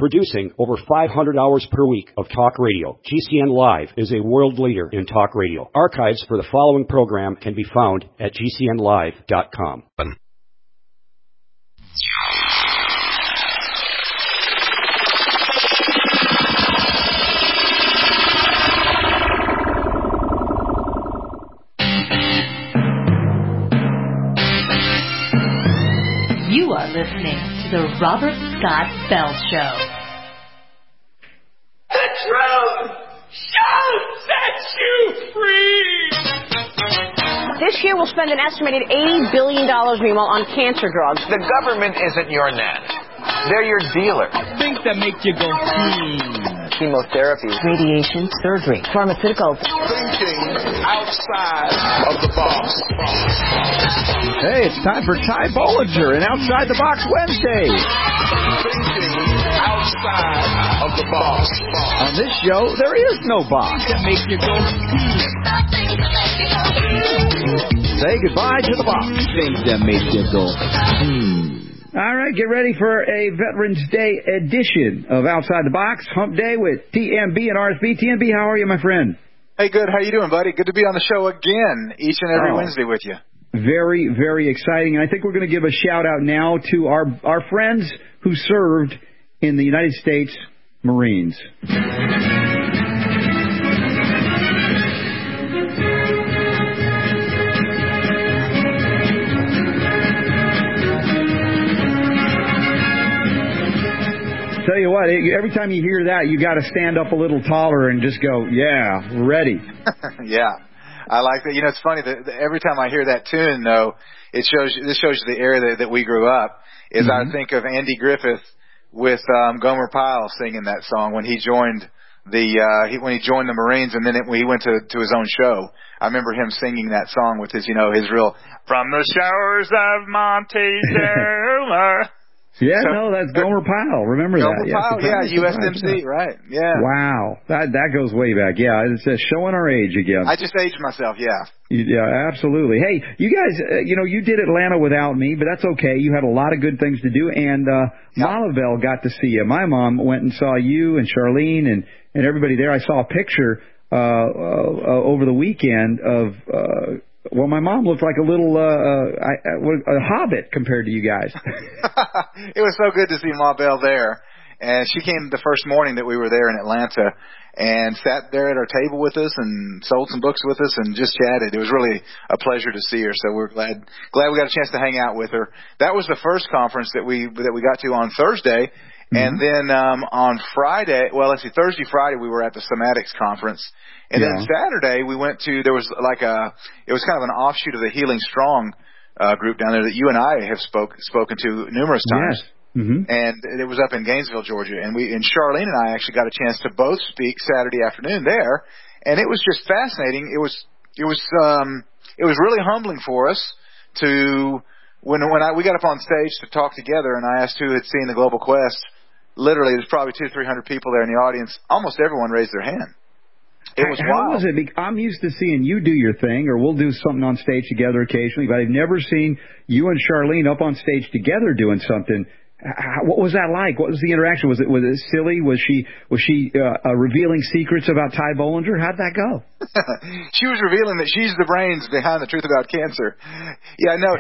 Producing over 500 hours per week of talk radio, GCN Live is a world leader in talk radio. Archives for the following program can be found at gcnlive.com. You are listening to the Robert Scott Bell Show. The truth shall set you free. This year we'll spend an estimated $80 billion, meanwhile, on cancer drugs. The government isn't your net. They're your dealer. Things that make you go, Chemotherapy, radiation, surgery, pharmaceuticals. Thinking outside of the box. Hey, it's time for Ty Bollinger and Outside the Box Wednesday. Thinking outside of the box. On this show, there is no box. that make you go, Say goodbye to the box. Things that make you go, All right, get ready for a Veterans Day edition of Outside the Box, Hump Day with TMB and RSB. TMB, how are you, my friend? Hey, good. How you doing, buddy? Good to be on the show again, each and every Wednesday with you. Very, very exciting. And I think we're going to give a shout-out now to our friends who served in the United States Marines. Tell you what, every time you hear that, you got to stand up a little taller and just go, yeah, ready. Yeah, I like that. You know, it's funny that every time I hear that tune, though, this shows you the era that we grew up. Is I think of Andy Griffith with Gomer Pyle singing that song when he joined when he joined the Marines, and then when he went to his own show. I remember him singing that song with his real "From the Shores of Montezuma." Yeah, that's Gomer Pyle. Remember that? Gomer Pyle, USMC, right? Yeah. Wow, that goes way back. Yeah, it's showing our age again. I just aged myself. Yeah. Yeah, absolutely. Hey, you guys, you did Atlanta without me, but that's okay. You had a lot of good things to do, and Mama Bell got to see you. My mom went and saw you and Charlene and everybody there. I saw a picture over the weekend of. Well, my mom looked like a little a hobbit compared to you guys. It was so good to see Ma Bell there. And she came the first morning that we were there in Atlanta and sat there at our table with us and sold some books with us and just chatted. It was really a pleasure to see her. So we're glad we got a chance to hang out with her. That was the first conference that we got to on Thursday. And then on Friday, Thursday, Friday, we were at the Somatics Conference. And then Saturday, we went to, there was it was kind of an offshoot of the Healing Strong group down there that you and I have spoken to numerous times. Yes. Mm-hmm. And it was up in Gainesville, Georgia. And Charlene and I actually got a chance to both speak Saturday afternoon there. And it was just fascinating. It was really humbling for us to, when we got up on stage to talk together and I asked who had seen the Global Quest. Literally, there's probably 200-300 people there in the audience. Almost everyone raised their hand. It was wild. How was it? I'm used to seeing you do your thing, or we'll do something on stage together occasionally, but I've never seen you and Charlene up on stage together doing something. What was that like? What was the interaction? Was it silly? Was she revealing secrets about Ty Bollinger? How'd that go? She was revealing that she's the brains behind the truth about cancer. Yeah, no,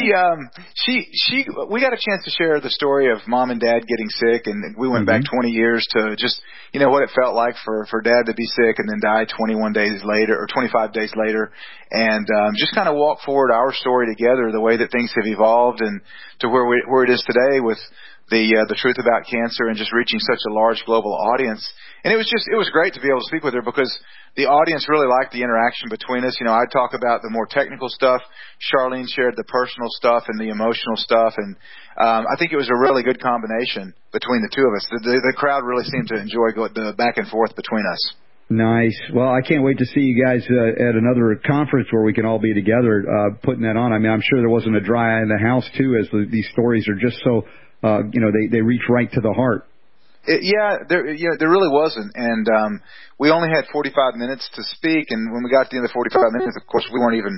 we got a chance to share the story of Mom and Dad getting sick, and we went back 20 years to just, what it felt like for Dad to be sick and then die 21 days later or 25 days later, and just kind of walk forward our story together, the way that things have evolved and to where it is today with the truth about cancer and just reaching such a large global audience. And it was great to be able to speak with her because the audience really liked the interaction between us. I'd talk about the more technical stuff. Charlene shared the personal stuff and the emotional stuff. And I think it was a really good combination between the two of us. The crowd really seemed to enjoy the back and forth between us. Nice. Well, I can't wait to see you guys at another conference where we can all be together putting that on. I mean, I'm sure there wasn't a dry eye in the house, too, as these stories are just so, they reach right to the heart. There really wasn't. And we only had 45 minutes to speak. And when we got to the end of the 45 minutes, of course, we weren't even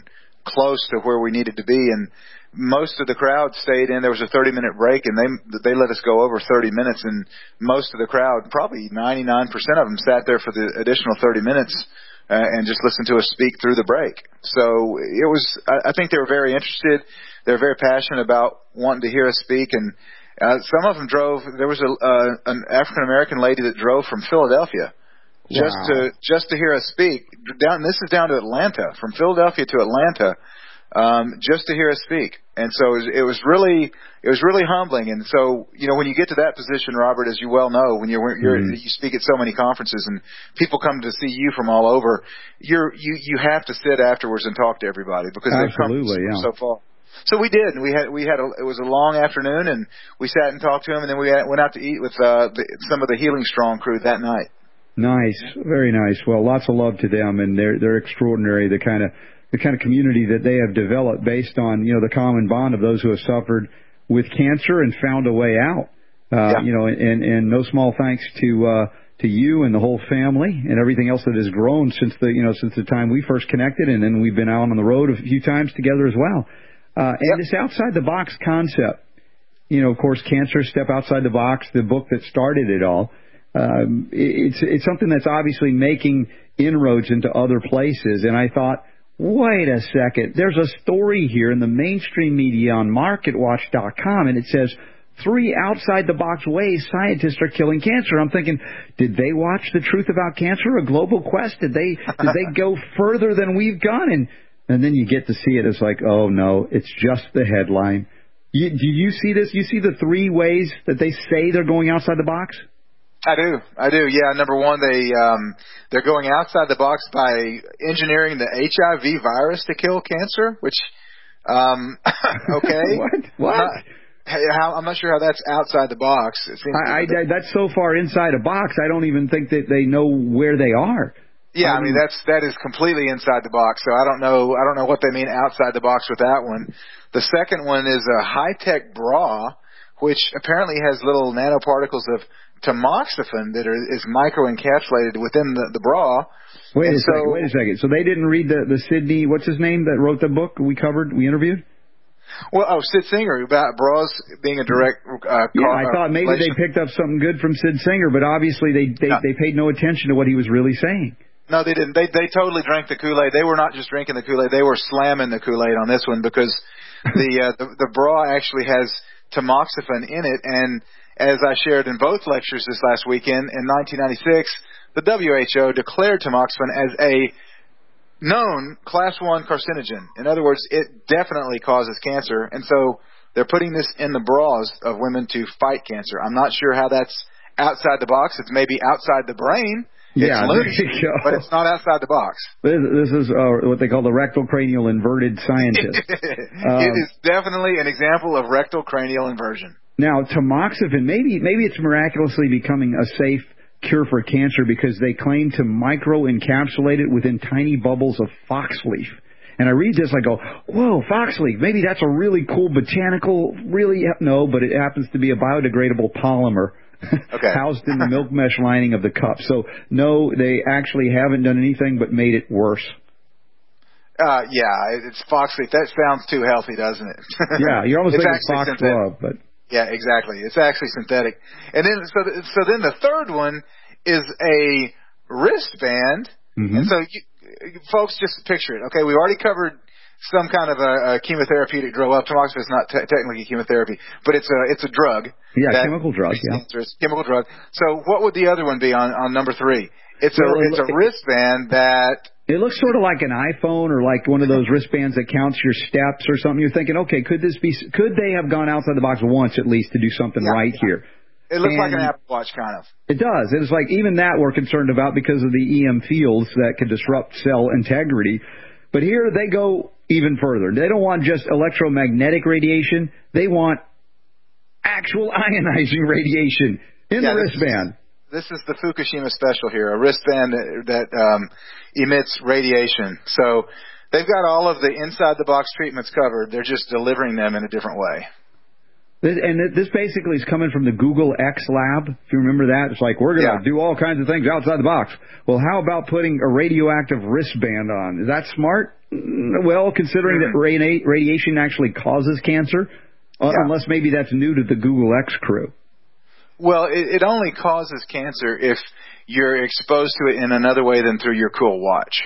close to where we needed to be, and most of the crowd stayed in. There was a 30-minute break, and they let us go over 30 minutes, and most of the crowd, probably 99% of them, sat there for the additional 30 minutes and just listened to us speak through the break. So it was. I think they were very interested. They're very passionate about wanting to hear us speak, and some of them drove. There was an African American lady that drove from Philadelphia just to hear us speak. This is down to Atlanta, from Philadelphia to Atlanta. Just to hear us speak. And so it was really humbling. And so, when you get to that position, Robert, as you well know, when you speak at so many conferences and people come to see you from all over, you have to sit afterwards and talk to everybody because they've come so far. So we did, and it was a long afternoon, and we sat and talked to them, and then we went out to eat with some of the Healing Strong crew that night. Nice, very nice. Well, lots of love to them, and they're extraordinary. The kind of community that they have developed based on, the common bond of those who have suffered with cancer and found a way out. And no small thanks to you and the whole family and everything else that has grown since the time we first connected, and then we've been out on the road a few times together as well. And this outside the box concept, of course, Cancer Step Outside the Box, the book that started it all. It's something that's obviously making inroads into other places, and I thought, wait a second, there's a story here in the mainstream media on MarketWatch.com, and it says 3 outside-the-box ways scientists are killing cancer. I'm thinking, did they watch The Truth About Cancer, A Global Quest? Did they go further than we've gone? And then you get to see it. It's like, oh, no, it's just the headline. Do you see this? You see the 3 ways that they say they're going outside the box? I do. Yeah, number one, they're going outside the box by engineering the HIV virus to kill cancer, which, okay. What? I'm not sure how that's outside the box. It seems that's so far inside a box, I don't even think that they know where they are. Yeah, I mean that is completely inside the box. So I don't know what they mean outside the box with that one. The second one is a high-tech bra, which apparently has little nanoparticles of tamoxifen that is microencapsulated within the bra. Wait a second. So they didn't read the Sidney, what's his name, that wrote the book we interviewed? Well, Sid Singer, about bras being a direct I thought maybe they picked up something good from Sid Singer, but obviously they paid no attention to what he was really saying. No, they didn't. They totally drank the Kool-Aid. They were not just drinking the Kool-Aid. They were slamming the Kool-Aid on this one because the bra actually has tamoxifen in it. And as I shared in both lectures this last weekend, in 1996, the WHO declared tamoxifen as a known Class 1 carcinogen. In other words, it definitely causes cancer. And so they're putting this in the bras of women to fight cancer. I'm not sure how that's outside the box. It's maybe outside the brain. Yeah, loose, but it's not outside the box. This is what they call the rectal cranial inverted scientist. It is definitely an example of rectal cranial inversion. Now, tamoxifen, maybe it's miraculously becoming a safe cure for cancer because they claim to micro-encapsulate it within tiny bubbles of foxleaf. And I read this, I go, whoa, foxleaf, maybe that's a really cool botanical, no, but it happens to be a biodegradable polymer. Okay. Housed in the milk mesh lining of the cup. So, no, they actually haven't done anything but made it worse. Yeah, it's foxleaf. That sounds too healthy, doesn't it? Yeah, you're almost thinking foxglove, but yeah, exactly. It's actually synthetic. And then, so then the third one is a wristband. Mm-hmm. And so, folks, just picture it. Okay, we've already covered some kind of a chemotherapeutic drug. Well, tamoxifen is not technically chemotherapy, but it's a drug. Yeah, chemical drug. Yeah, chemical drug. So what would the other one be on number 3? It's a wristband that. It looks sort of like an iPhone or like one of those wristbands that counts your steps or something. You're thinking, okay, could they have gone outside the box once at least to do something here? It looks like an Apple Watch, kind of. It does. It's like even that we're concerned about because of the EM fields that could disrupt cell integrity. But here they go even further. They don't want just electromagnetic radiation. They want actual ionizing radiation in the wristband. This is the Fukushima special here, a wristband that emits radiation. So they've got all of the inside-the-box treatments covered. They're just delivering them in a different way. This basically is coming from the Google X lab. If you remember that, it's like, we're going to do all kinds of things outside the box. Well, how about putting a radioactive wristband on? Is that smart? Well, considering that radiation actually causes cancer, unless maybe that's new to the Google X crew. Well, it only causes cancer if you're exposed to it in another way than through your cool watch.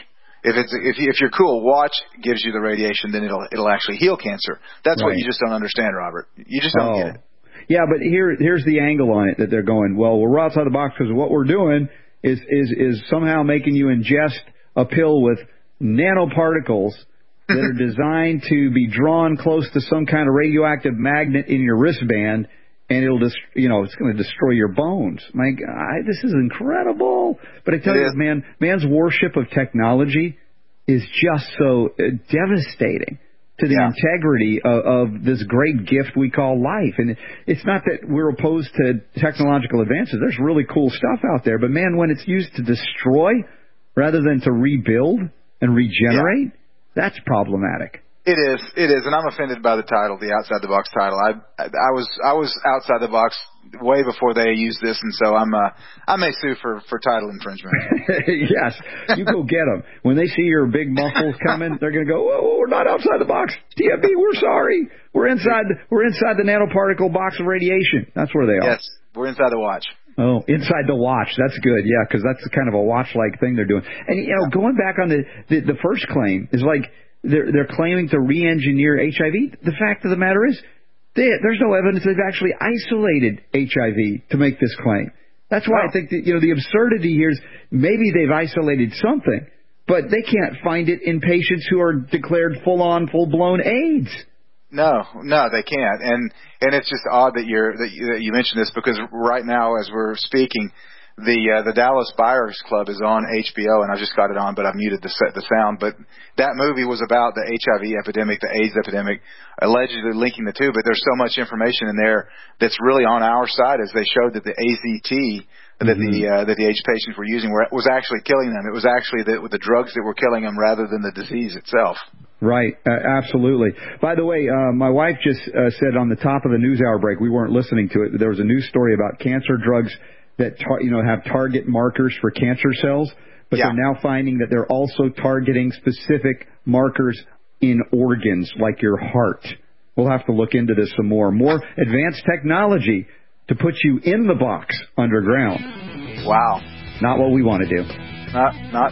If your cool watch gives you the radiation, then it'll actually heal cancer. That's what you just don't understand, Robert. You just don't get it. Yeah, but here's the angle on it that they're going, well, we're outside the box because what we're doing is somehow making you ingest a pill with nanoparticles that are designed to be drawn close to some kind of radioactive magnet in your wristband, and it'll just, it's going to destroy your bones. My God, this is incredible. But I tell you, man's worship of technology is just so devastating to the integrity of this great gift we call life. And it's not that we're opposed to technological advances. There's really cool stuff out there. But, man, when it's used to destroy rather than to rebuild and regenerate, that's problematic. It is, and I'm offended by the title, the Outside the Box title. I was outside the box way before they used this, and so I may sue for title infringement. Yes, you go get them. When they see your big muscles coming, they're going to go, "Whoa, we're not outside the box. TMB, we're sorry. We're inside the nanoparticle box of radiation." That's where they are. Yes, we're inside the watch. Oh, inside the watch. That's good, yeah, because that's kind of a watch-like thing they're doing. And going back on the first claim is like, they're claiming to re-engineer HIV. The fact of the matter is, there's no evidence they've actually isolated HIV to make this claim. That's why I think that, the absurdity here is maybe they've isolated something, but they can't find it in patients who are declared full-blown AIDS. No, they can't. And it's just odd that you mentioned this, because right now as we're speaking, the Dallas Buyers Club is on HBO, and I just got it on, but I've muted the sound. But that movie was about the HIV epidemic, the AIDS epidemic, allegedly linking the two. But there's so much information in there that's really on our side, as they showed that the AZT that the AIDS patients were using was actually killing them. It was actually the drugs that were killing them rather than the disease itself. Right, absolutely. By the way, my wife just said on the top of the news hour break, we weren't listening to it, there was a news story about cancer drugs that have target markers for cancer cells, but they're now finding that they're also targeting specific markers in organs like your heart. We'll have to look into this some more. More advanced technology to put you in the box underground. Wow. Not what we want to do. Not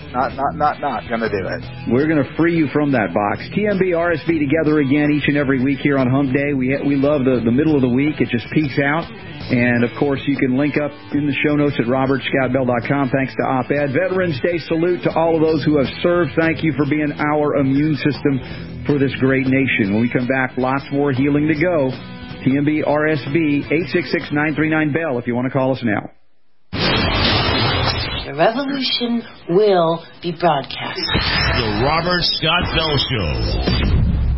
gonna do it. We're gonna free you from that box. TMB, RSB together again each and every week here on Hump Day. We love the middle of the week. It just peaks out. And, of course, you can link up in the show notes at robertscottbell.com. Thanks to Op-Ed. Veterans Day salute to all of those who have served. Thank you for being our immune system for this great nation. When we come back, lots more healing to go. TMB RSB 866-939-BELL if you want to call us now. The revolution will be broadcast. The Robert Scott Bell Show.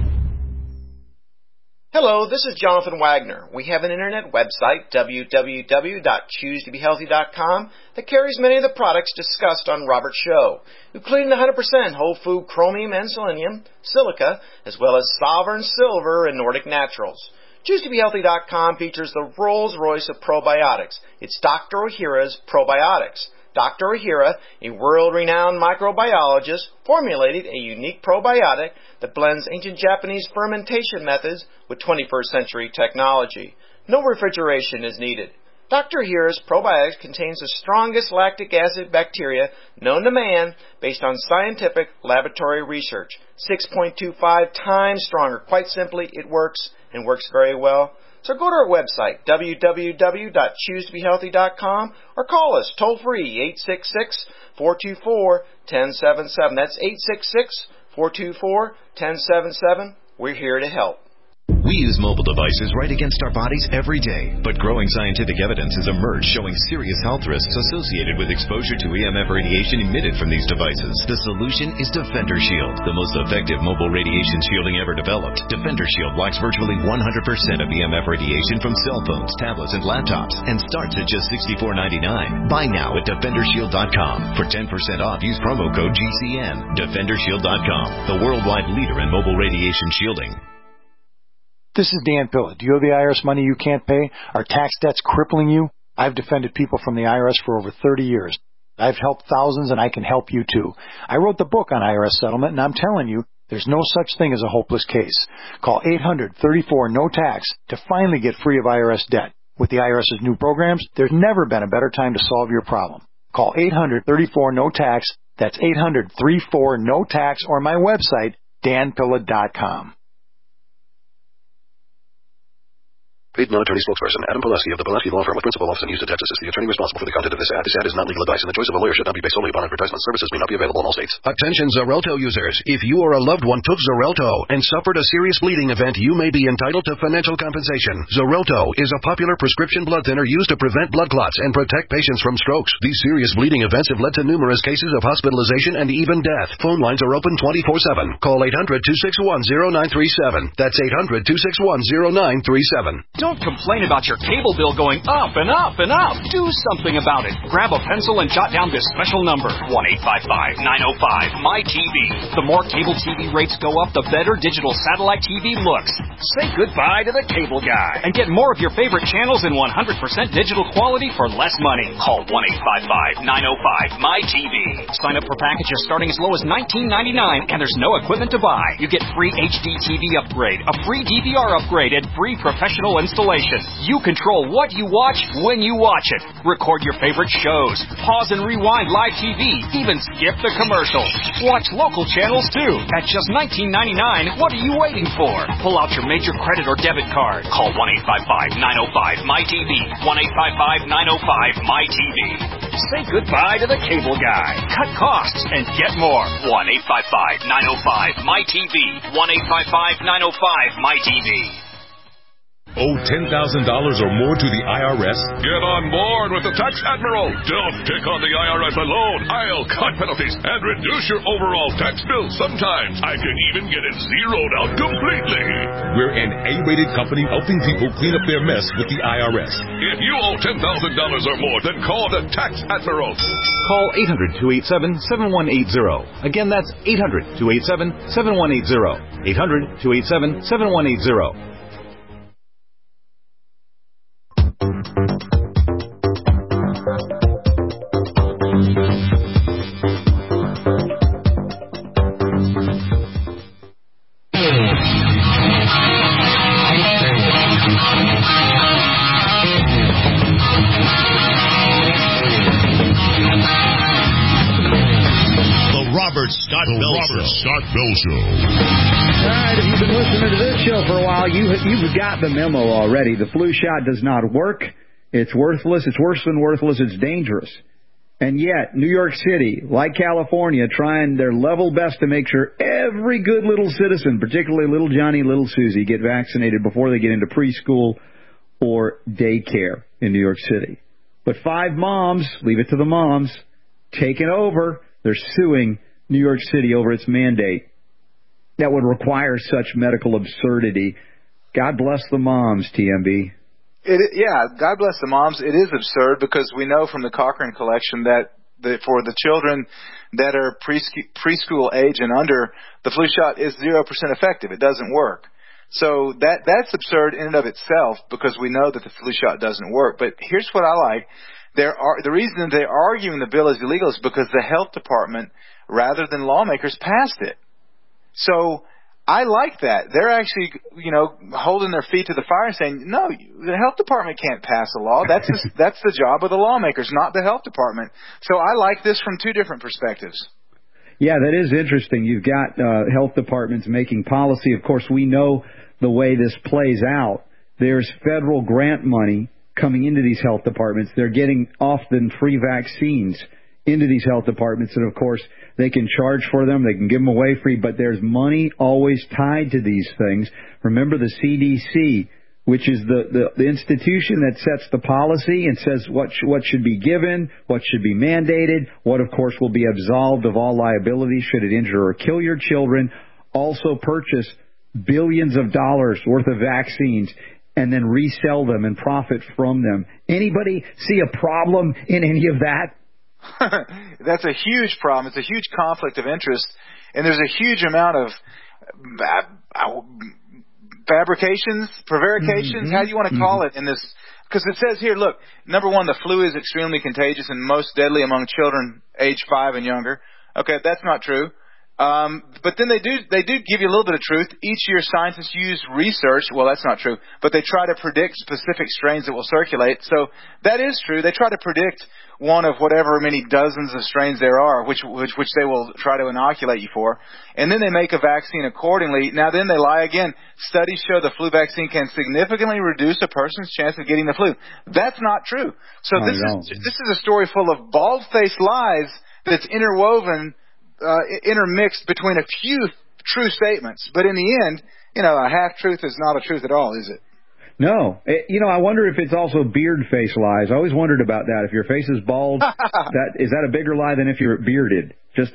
Hello, this is Jonathan Wagner. We have an internet website, www.choosetobehealthy.com, that carries many of the products discussed on Robert's show, including the 100% whole food chromium and selenium, silica, as well as Sovereign Silver and Nordic Naturals. ChooseToBeHealthy.com features the Rolls-Royce of probiotics. It's Dr. Ohhira's Probiotics. Dr. Ohhira, a world-renowned microbiologist, formulated a unique probiotic that blends ancient Japanese fermentation methods with 21st century technology. No refrigeration is needed. Dr. Ohhira's probiotics contains the strongest lactic acid bacteria known to man based on scientific laboratory research. 6.25 times stronger. Quite simply, it works and works very well. So go to our website, www.choosetobehealthy.com, or call us toll-free, 866-424-1077. That's 866-424-1077. We're here to help. We use mobile devices right against our bodies every day, but growing scientific evidence has emerged showing serious health risks associated with exposure to EMF radiation emitted from these devices. The solution is Defender Shield, the most effective mobile radiation shielding ever developed. Defender Shield blocks virtually 100% of EMF radiation from cell phones, tablets, and laptops, and starts at just $64.99. Buy now at DefenderShield.com. For 10% off, use promo code GCN. DefenderShield.com, the worldwide leader in mobile radiation shielding. This is Dan Pilla. Do you owe the IRS money you can't pay? Are tax debts crippling you? I've defended people from the IRS for over 30 years. I've helped thousands, and I can help you too. I wrote the book on IRS settlement, and I'm telling you, there's no such thing as a hopeless case. Call 800-34-NO-TAX to finally get free of IRS debt. With the IRS's new programs, there's never been a better time to solve your problem. Call 800-34-NO-TAX. That's 800-34-NO-TAX, or my website, danpilla.com. Paid non-attorney spokesperson Adam Pileski of the Pileski Law Firm with principal office in Houston, Texas is the attorney responsible for the content of this ad. This ad is not legal advice, and the choice of a lawyer should not be based solely upon advertisement. Services may not be available in all states. Attention Xarelto users. If you or a loved one took Xarelto and suffered a serious bleeding event, you may be entitled to financial compensation. Xarelto is a popular prescription blood thinner used to prevent blood clots and protect patients from strokes. These serious bleeding events have led to numerous cases of hospitalization and even death. Phone lines are open 24/7. Call 800-261-0937. That's 800-261-0937. Don't complain about your cable bill going up and up and up. Do something about it. Grab a pencil and jot down this special number, 1-855-905-MY-TV. The more cable TV rates go up, the better digital satellite TV looks. Say goodbye to the cable guy and get more of your favorite channels in 100% digital quality for less money. Call 1-855-905-MY-TV. Sign up for packages starting as low as $19.99, and there's no equipment to buy. You get free HD TV upgrade, a free DVR upgrade, and free professional installation. You control what you watch when you watch it. Record your favorite shows. Pause and rewind live TV. Even skip the commercials. Watch local channels too. At just $19.99, what are you waiting for? Pull out your major credit or debit card. Call 1-855-905-MY-TV. 1-855-905-MY-TV. Say goodbye to the cable guy. Cut costs and get more. 1-855-905-MY-TV. 1-855-905-MY-TV. Owe $10,000 or more to the IRS? Get on board with the Tax Admiral. Don't take on the IRS alone. I'll cut penalties and reduce your overall tax bill. Sometimes I can even get it zeroed out completely. We're an A-rated company helping people clean up their mess with the IRS. If you owe $10,000 or more, then call the Tax Admiral. Call 800-287-7180. Again, that's 800-287-7180. 800-287-7180. Scott Bell Show. All right, if you've been listening to this show for a while, you've got the memo already. The flu shot does not work. It's worthless. It's worse than worthless. It's dangerous. And yet, New York City, like California, trying their level best to make sure every good little citizen, particularly little Johnny and little Susie, get vaccinated before they get into preschool or daycare in New York City. But 5 moms, leave it to the moms, taking over. They're suing New York City over its mandate that would require such medical absurdity. God bless the moms, TMB. God bless the moms. It is absurd because we know from the Cochrane collection that for the children that are preschool age and under, the flu shot is 0% effective. It doesn't work. So that's absurd in and of itself because we know that the flu shot doesn't work. But here's what I like. The reason they're arguing the bill is illegal is because the health department, rather than lawmakers, passed it. So I like that. They're actually, holding their feet to the fire and saying, no, the health department can't pass a law. That's the job of the lawmakers, not the health department. So I like this from 2 different perspectives. Yeah, that is interesting. You've got health departments making policy. Of course, we know the way this plays out. There's federal grant money coming into these health departments. They're getting often free vaccines into these health departments, and of course they can charge for them, they can give them away free, but there's money always tied to these things. Remember the CDC, which is the institution that sets the policy and says what should be given, what should be mandated, what of course will be absolved of all liability should it injure or kill your children, also purchase billions of dollars worth of vaccines and then resell them and profit from them. Anybody see a problem in any of that? That's a huge problem. It's a huge conflict of interest, and there's a huge amount of fabrications, prevarications, how do you want to call it in this? Because it says here, look, number one, the flu is extremely contagious and most deadly among children age 5 and younger. Okay, that's not true. But then they do give you a little bit of truth. Each year scientists use research. Well, that's not true. But they try to predict specific strains that will circulate. So that is true. They try to predict one of whatever many dozens of strains there are, which they will try to inoculate you for. And then they make a vaccine accordingly. Now then they lie again. Studies show the flu vaccine can significantly reduce a person's chance of getting the flu. That's not true. So this is a story full of bald-faced lies that's intermixed between a few true statements. But in the end, a half-truth is not a truth at all, is it? No. I wonder if it's also beard face lies. I always wondered about that. If your face is bald, is that a bigger lie than if you're bearded?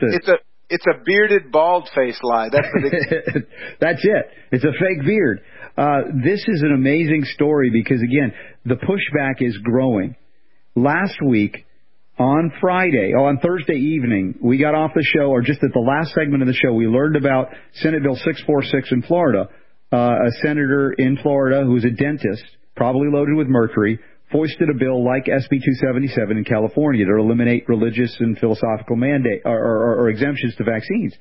It's a bearded, bald face lie. That's the big... That's it. It's a fake beard. This is an amazing story because, again, the pushback is growing. Last week, on Thursday evening, we got off the show, or just at the last segment of the show, we learned about Senate Bill 646 in Florida. A senator in Florida who's a dentist, probably loaded with mercury, foisted a bill like SB 277 in California to eliminate religious and philosophical mandate or exemptions to vaccines.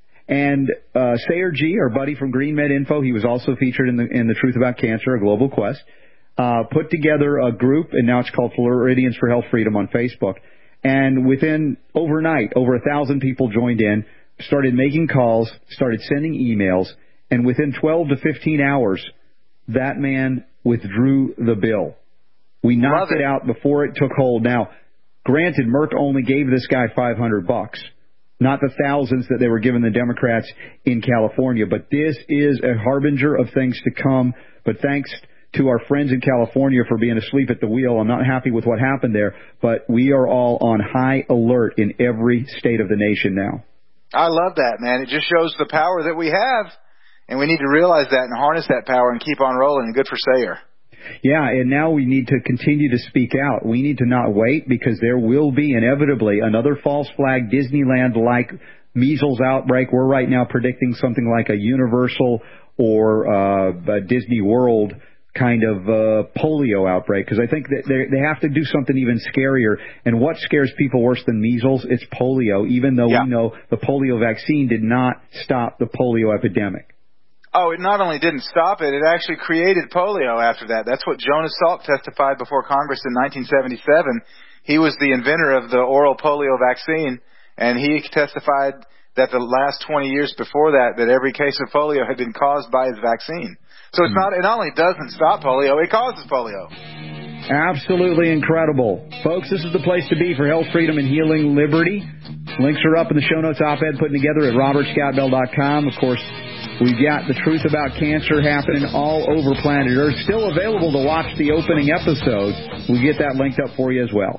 And Sayer G., our buddy from Green Med Info, he was also featured in the Truth About Cancer, a global quest, put together a group, and now it's called Floridians for Health Freedom on Facebook. And within overnight, over 1,000 people joined in, started making calls, started sending emails, and within 12 to 15 hours, that man withdrew the bill. We knocked it out before it took hold. Now, granted, Merck only gave this guy $500, not the thousands that they were giving the Democrats in California. But this is a harbinger of things to come. But thanks to our friends in California for being asleep at the wheel. I'm not happy with what happened there, but we are all on high alert in every state of the nation now. I love that, man. It just shows the power that we have. And we need to realize that and harness that power and keep on rolling. And good for Sayer. Yeah, and now we need to continue to speak out. We need to not wait because there will be inevitably another false flag Disneyland-like measles outbreak. We're right now predicting something like a Universal or a Disney World kind of polio outbreak because I think that they have to do something even scarier. And what scares people worse than measles? It's polio, even though we know the polio vaccine did not stop the polio epidemic. Oh, it not only didn't stop it, it actually created polio after that. That's what Jonas Salk testified before Congress in 1977. He was the inventor of the oral polio vaccine, and he testified that the last 20 years before that every case of polio had been caused by his vaccine. So it not only doesn't stop polio, it causes polio. Absolutely incredible. Folks, this is the place to be for health, freedom, and healing liberty. Links are up in the show notes op-ed put together at robertscottbell.com. Of course, we've got the Truth About Cancer happening all over planet Earth. Still available to watch the opening episode. We'll get that linked up for you as well.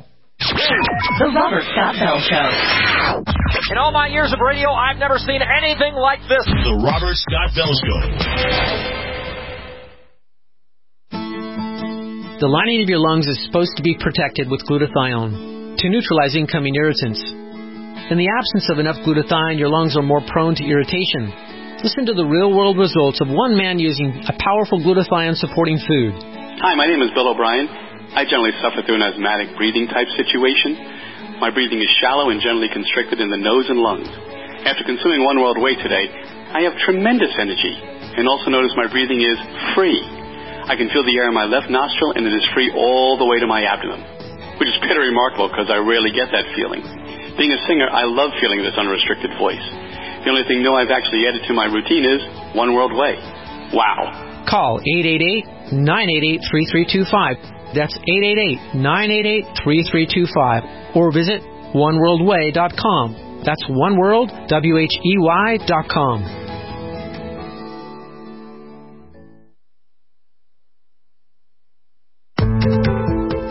The Robert Scott Bell Show. In all my years of radio, I've never seen anything like this. The Robert Scott Bell Show. The lining of your lungs is supposed to be protected with glutathione to neutralize incoming irritants. In the absence of enough glutathione, your lungs are more prone to irritation. Listen to the real-world results of one man using a powerful glutathione-supporting food. Hi, my name is Bill O'Brien. I generally suffer through an asthmatic breathing type situation. My breathing is shallow and generally constricted in the nose and lungs. After consuming One World Whey today, I have tremendous energy and also notice my breathing is free. I can feel the air in my left nostril and it is free all the way to my abdomen, which is pretty remarkable because I rarely get that feeling. Being a singer, I love feeling this unrestricted voice. The only thing new I've actually added to my routine is One World Whey. Wow. Call 888-988-3325. That's 888-988-3325. Or visit oneworldwhey.com. That's oneworld.com.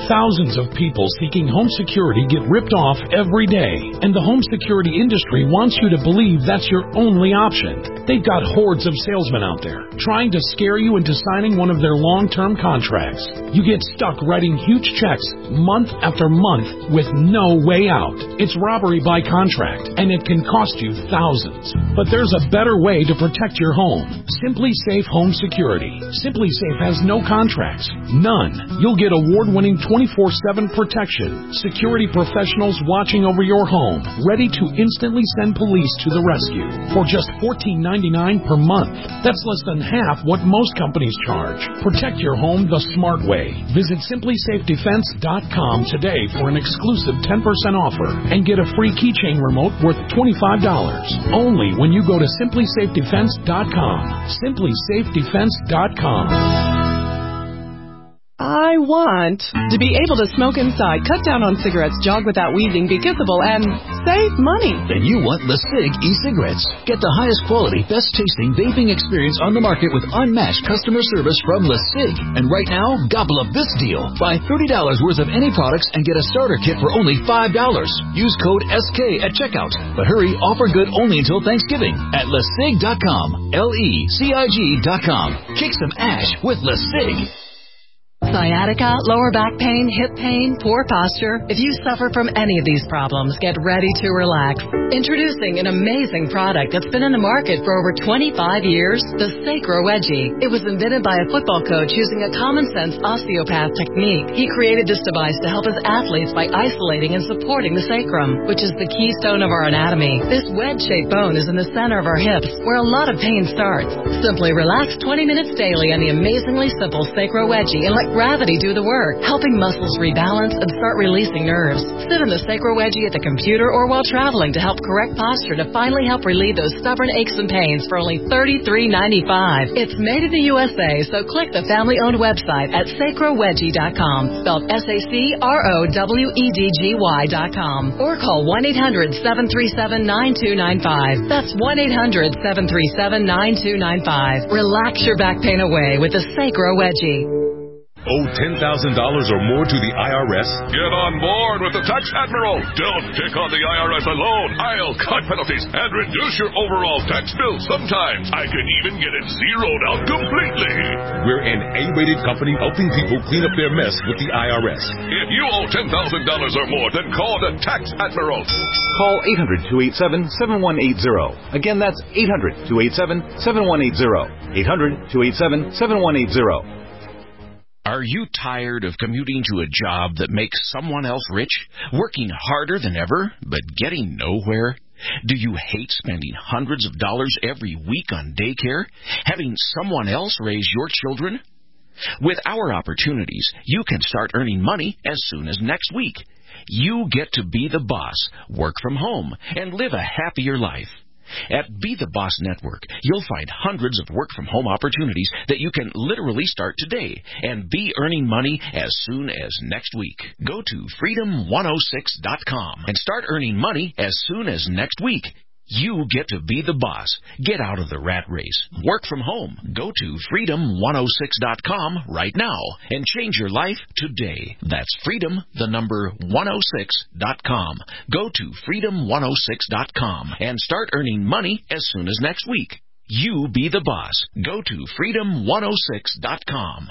Thousands of people seeking home security get ripped off every day, and the home security industry wants you to believe that's your only option. They've got hordes of salesmen out there trying to scare you into signing one of their long-term contracts. You get stuck writing huge checks month after month with no way out. It's robbery by contract, and it can cost you thousands. But there's a better way to protect your home. Simply Safe Home Security. Simply Safe has no contracts. None. You'll get award-winning 24/7 protection. Security professionals watching over your home, ready to instantly send police to the rescue for just $14.99 per month. That's less than half what most companies charge. Protect your home the smart way. Visit SimplySafeDefense.com today for an exclusive 10% offer and get a free keychain remote worth $25. Only when you go to SimplySafeDefense.com. SimplySafeDefense.com. I want to be able to smoke inside, cut down on cigarettes, jog without wheezing, be kissable, and save money. Then you want LeSig e-cigarettes. Get the highest quality, best tasting vaping experience on the market with unmatched customer service from LeSig. And right now, gobble up this deal. Buy $30 worth of any products and get a starter kit for only $5. Use code SK at checkout. But hurry, offer good only until Thanksgiving at LeSig.com. LECIG.com. Kick some ash with LeSig. Sciatica, lower back pain, hip pain, poor posture. If you suffer from any of these problems, get ready to relax. Introducing an amazing product that's been in the market for over 25 years, the Sacro Wedgie. It was invented by a football coach using a common-sense osteopath technique. He created this device to help his athletes by isolating and supporting the sacrum, which is the keystone of our anatomy. This wedge-shaped bone is in the center of our hips, where a lot of pain starts. Simply relax 20 minutes daily on the amazingly simple Sacro Wedgie and let gravity do the work, helping muscles rebalance and start releasing nerves. Sit in the Sacro Wedgie at the computer or while traveling to help correct posture to finally help relieve those stubborn aches and pains for only $33.95. It's made in the USA, so click the family-owned website at sacrowedgie.com, spelled SACROWEDGY.com, or call 1-800-737-9295. That's 1-800-737-9295. Relax your back pain away with the Sacro Wedgie. Owe $10,000 or more to the IRS? Get on board with the Tax Admiral. Don't pick on the IRS alone. I'll cut penalties and reduce your overall tax bill. Sometimes I can even get it zeroed out completely. We're an A-rated company helping people clean up their mess with the IRS. If you owe $10,000 or more, then call the Tax Admiral. Call 800-287-7180. Again, that's 800-287-7180. 800-287-7180. Are you tired of commuting to a job that makes someone else rich, working harder than ever, but getting nowhere? Do you hate spending hundreds of dollars every week on daycare, having someone else raise your children? With our opportunities, you can start earning money as soon as next week. You get to be the boss, work from home, and live a happier life. At Be the Boss Network, you'll find hundreds of work-from-home opportunities that you can literally start today and be earning money as soon as next week. Go to freedom106.com and start earning money as soon as next week. You get to be the boss. Get out of the rat race. Work from home. Go to freedom106.com right now and change your life today. That's freedom106.com. Go to freedom106.com and start earning money as soon as next week. You be the boss. Go to freedom106.com.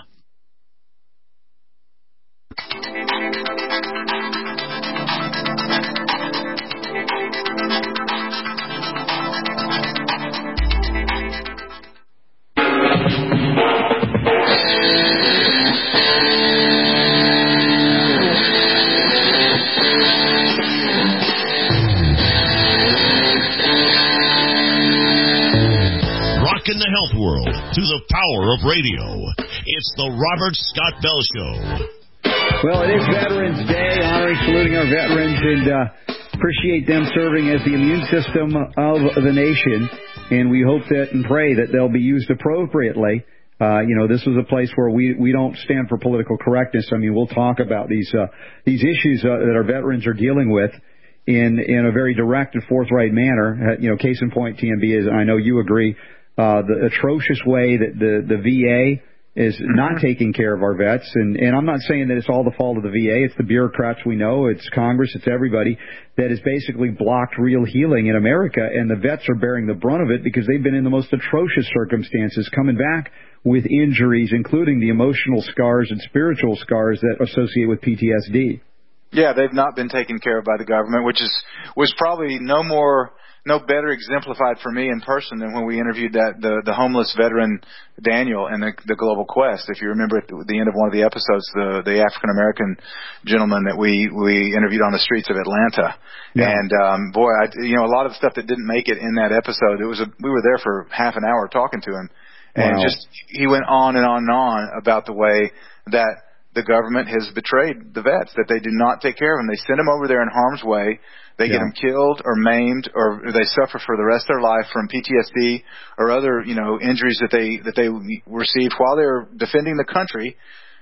In the health world through the power of radio. It's the Robert Scott Bell Show. Well, it is Veterans Day, honoring, saluting our veterans, and appreciate them serving as the immune system of the nation. And we hope that and pray that they'll be used appropriately. This is a place where we don't stand for political correctness. I mean, we'll talk about these issues that our veterans are dealing with in a very direct and forthright manner. Case in point, TMB, is I know you agree. The atrocious way that the VA is not taking care of our vets. And I'm not saying that it's all the fault of the VA. It's the bureaucrats we know. It's Congress. It's everybody that has basically blocked real healing in America. And the vets are bearing the brunt of it because they've been in the most atrocious circumstances, coming back with injuries, including the emotional scars and spiritual scars that associate with PTSD. Yeah, they've not been taken care of by the government, which was probably no better exemplified for me in person than when we interviewed the homeless veteran Daniel in the Global Quest. If you remember at the end of one of the episodes, the African American gentleman that we interviewed on the streets of Atlanta. Yeah. And boy, a lot of the stuff that didn't make it in that episode, we were there for half an hour talking to him, and wow. He went on and on and on about the way that the government has betrayed the vets, that they do not take care of them. They send them over there in harm's way. They get them killed or maimed, or they suffer for the rest of their life from PTSD or other, injuries that they received while they were defending the country,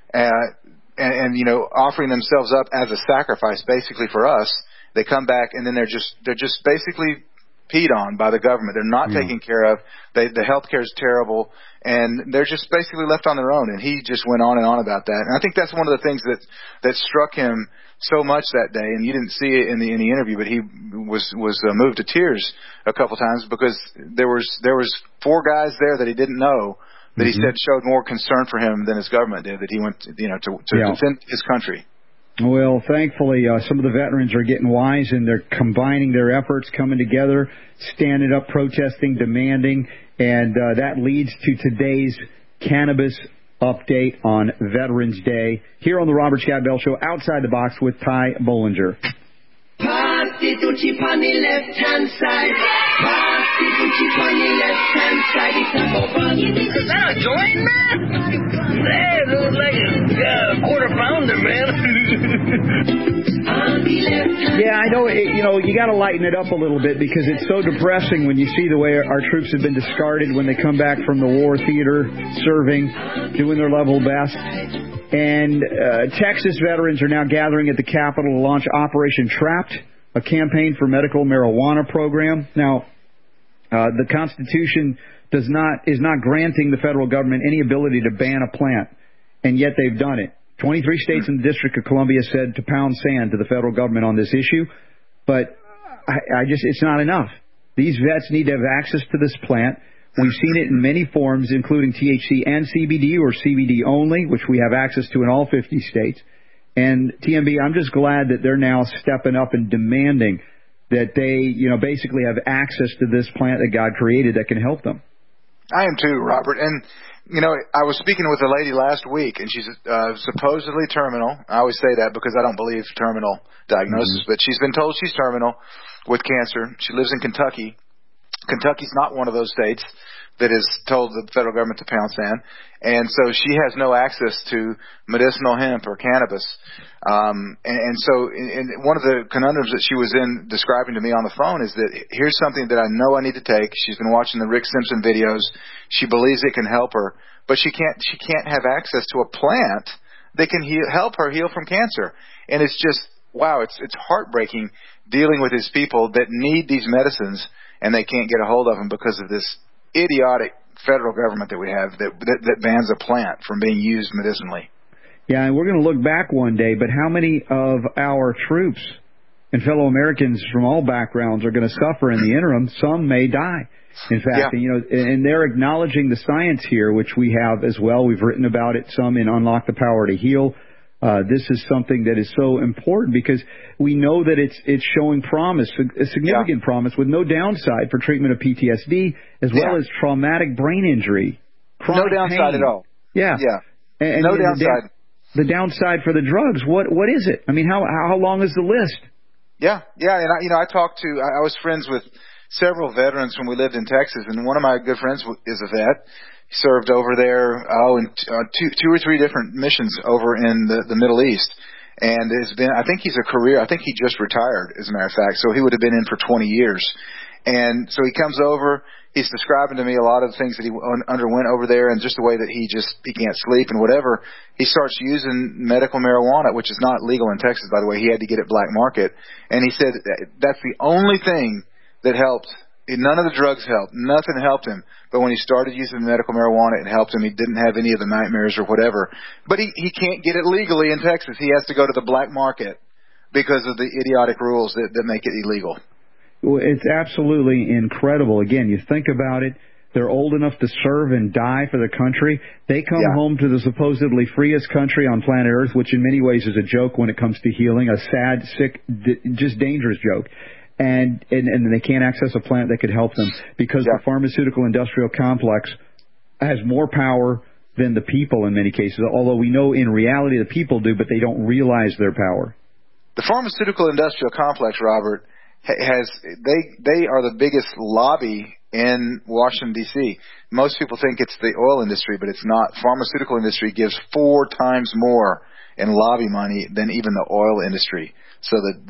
and offering themselves up as a sacrifice basically for us. They come back and then they're just basically peed on by the government. They're not taken care of. The health care is terrible, and they're just basically left on their own. And he just went on and on about that. And I think that's one of the things that struck him so much that day. And you didn't see it in the interview, but he was moved to tears a couple times because there was 4 guys there that he didn't know that he said showed more concern for him than his government did. That he went to defend his country. Well, thankfully, some of the veterans are getting wise, and they're combining their efforts, coming together, standing up, protesting, demanding, and that leads to today's cannabis update on Veterans Day here on the Robert Scott Bell Show, Outside the Box with Ty Bollinger. Pass the Gucci on the left-hand side. Pass the Gucci on the left-hand side. It's a bubble. Is that a joint, man? Hey, it looks like a quarter pounder, man. Yeah, I know. You got to lighten it up a little bit because it's so depressing when you see the way our troops have been discarded when they come back from the war theater, serving, doing their level best. And Texas veterans are now gathering at the Capitol to launch Operation Trapped, a campaign for medical marijuana program. Now, the Constitution is not granting the federal government any ability to ban a plant, and yet they've done it. 23 states and the District of Columbia said to pound sand to the federal government on this issue, but it's not enough. These vets need to have access to this plant. We've seen it in many forms, including THC and CBD, or CBD only, which we have access to in all 50 states. And TMB, I'm just glad that they're now stepping up and demanding that they, basically have access to this plant that God created that can help them. I am too, Robert. And, I was speaking with a lady last week, and she's supposedly terminal. I always say that because I don't believe terminal diagnosis, but she's been told she's terminal with cancer. She lives in Kentucky. Kentucky's not one of those states that has told the federal government to pound sand, and so she has no access to medicinal hemp or cannabis. And so one of the conundrums that she was in describing to me on the phone is that here's something that I know I need to take. She's been watching the Rick Simpson videos. She believes it can help her, but she can't have access to a plant that can help her heal from cancer. And it's just, wow, it's heartbreaking dealing with these people that need these medicines and they can't get a hold of them because of this idiotic federal government that we have that bans a plant from being used medicinally. Yeah, and we're going to look back one day, but how many of our troops and fellow Americans from all backgrounds are going to suffer in the interim? Some may die. In fact, and they're acknowledging the science here, which we have as well. We've written about it some in Unlock the Power to Heal. This is something that is so important because we know that it's showing promise, a significant promise with no downside for treatment of PTSD as well as traumatic brain injury. No downside at all. Yeah. And no downside. The downside for the drugs, what is it? I mean, how long is the list? Yeah, and I talked to, I was friends with several veterans when we lived in Texas, and one of my good friends is a vet. He served over there, in two or three different missions over in the Middle East. And I think he just retired, as a matter of fact, so he would have been in for 20 years. And so he comes over, he's describing to me a lot of the things that he underwent over there and just the way that he can't sleep and whatever. He starts using medical marijuana, which is not legal in Texas, by the way. He had to get it black market. And he said that's the only thing that helped None of the drugs helped. Nothing helped him. But when he started using medical marijuana, it helped him. He didn't have any of the nightmares or whatever. But he can't get it legally in Texas. He has to go to the black market because of the idiotic rules that make it illegal. Well, it's absolutely incredible. Again, you think about it. They're old enough to serve and die for the country. They come home to the supposedly freest country on planet Earth, which in many ways is a joke when it comes to healing, a sad, sick, just dangerous joke. And they can't access a plant that could help them because the pharmaceutical industrial complex has more power than the people in many cases, although we know in reality the people do, but they don't realize their power. The pharmaceutical industrial complex, Robert, they are the biggest lobby in Washington, D.C. Most people think it's the oil industry, but it's not. Pharmaceutical industry gives 4 times more in lobby money than even the oil industry. So that